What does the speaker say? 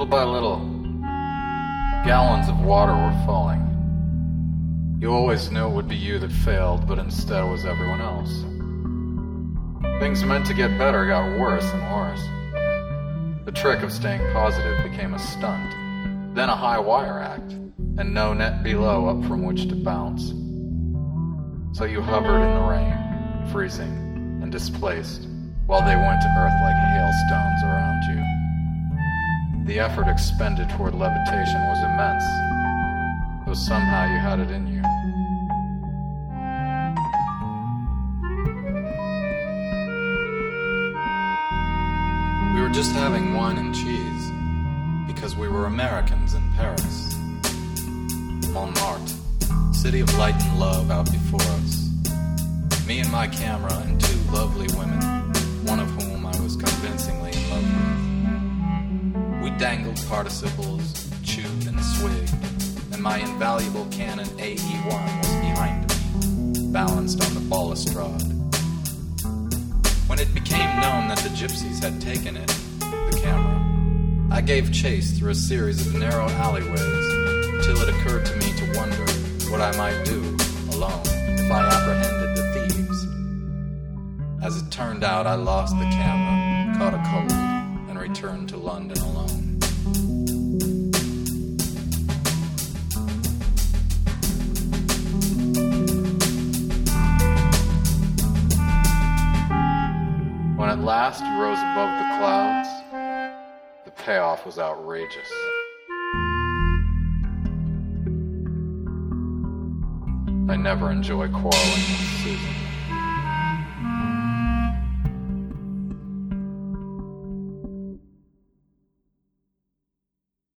by little, gallons of water were falling. You always knew it would be you that failed, but instead it was everyone else. Things meant to get better got worse and worse. The trick of staying positive became a stunt, then a high wire act, and no net below up from which to bounce. So you hovered in the rain, freezing and displaced, while they went to earth like hailstones around you. The effort expended toward levitation was immense, though somehow you had it in you. We were just having wine and cheese, because we were Americans in Paris. Montmartre, city of light and love out before us. Me and my camera and two lovely women, one of whom I was convincingly in love with. We dangled participles, chewed and swigged, and my invaluable Canon AE1 was behind me, balanced on the balustrade. When it became known that the gypsies had taken it, the camera, I gave chase through a series of narrow alleyways till it occurred to me to wonder what I might do, alone, if I apprehended the thieves. As it turned out, I lost the camera, caught a cold, and returned to London alone. When at last you rose above the clouds, the payoff was outrageous. I never enjoy quarreling with Susan.